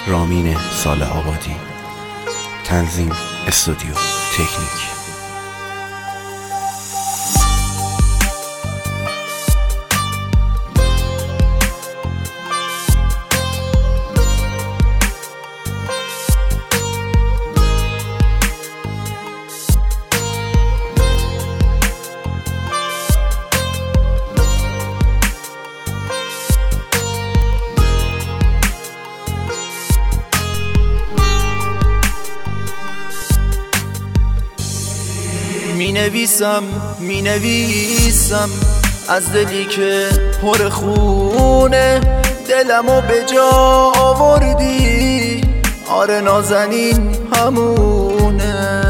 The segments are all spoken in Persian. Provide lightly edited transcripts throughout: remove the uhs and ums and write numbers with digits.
رامین صالح آبادی. تنظیم استودیو تکنیک. می نویسم از دلی که پر خونه، دلمو به جا آوردی، آره نازنین همونه.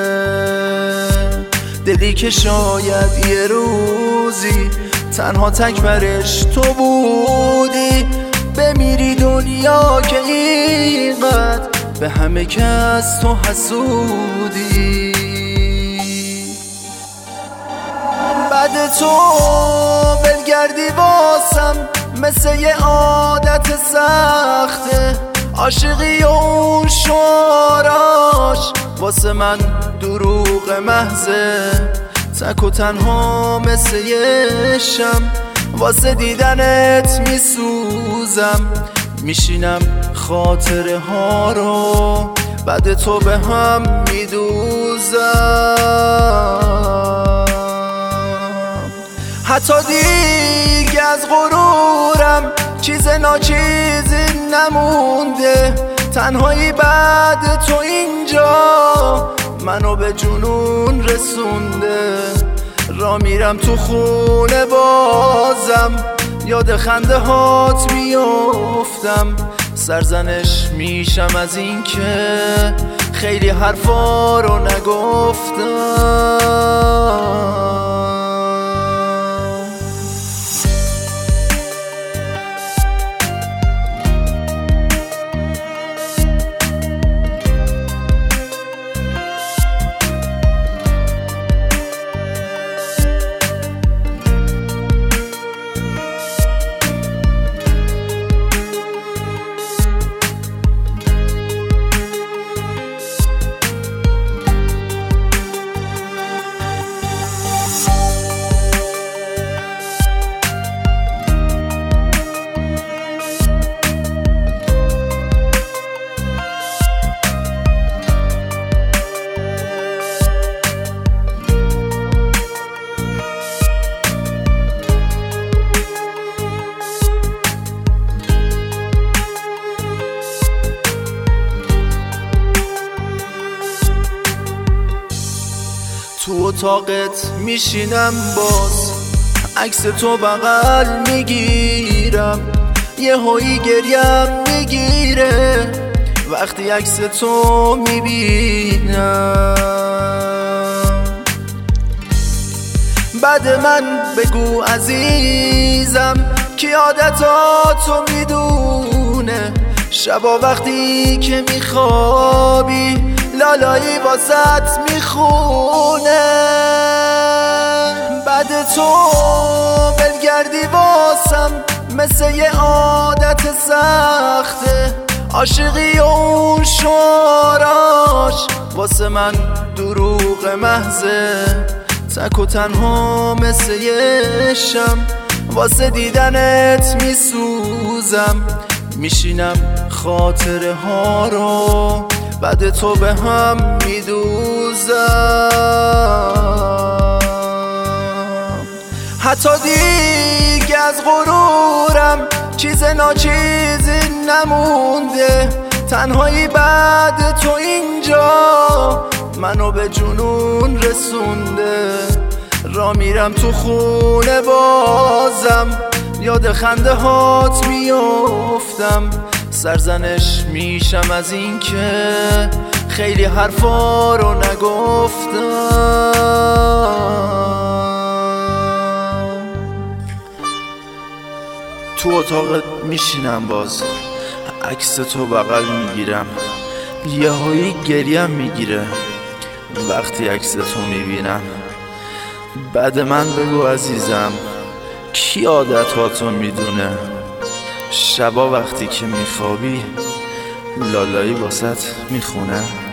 دلی که شاید یه روزی تنها تک برش تو بودی، بمیری دنیا که اینقدر به همه کس تو حسودی. بعد تو بلگردی واسم مثل یه عادت سخته، عاشقی و اون شعراش واسه من دروغ محضه. تک و تنها مثل یه شم واسه دیدنت میسوزم، میشینم خاطره ها رو بعد تو به هم میدوزم. حتی دیگه از غرورم چیز ناچیزی نمونده، تنهایی بعد تو اینجا منو به جنون رسونده. را میرم تو خونه بازم یاد خنده هات میافتم، سرزنش میشم از این که خیلی حرفا رو نگفتم. تو اتاقت میشینم باز عکس تو بغل میگیرم، یه هایی گریم میگیره وقتی عکس تو میبینم. بعد من بگو عزیزم کی عادتاتو میدونه، شبا وقتی که میخوابی لالایی واسط میخونه. بعد تو بلگردی واسم مثل یه عادت سخته، عاشقی و اون شعراش واسه من دروغ محضه. تک و تنها مثل یه شم واسه دیدنت میسوزم، میشینم خاطره ها رو بعد تو به هم میدوزم. حتی دیگه از غرورم چیز ناچیزی نمونده، تنهایی بعد تو اینجا منو به جنون رسونده. را میرم تو خونه بازم یاد خنده هات میافتم، سرزنش میشم از این که خیلی حرفا رو نگفتم. تو اتاقت میشینم باز عکس تو بغل میگیرم، یهویی گریم میگیره وقتی عکس تو میبینم. بعد من بگو عزیزم کی عادتاتو میدونه، شبا وقتی که میخوابی لالایی واسط میخونه.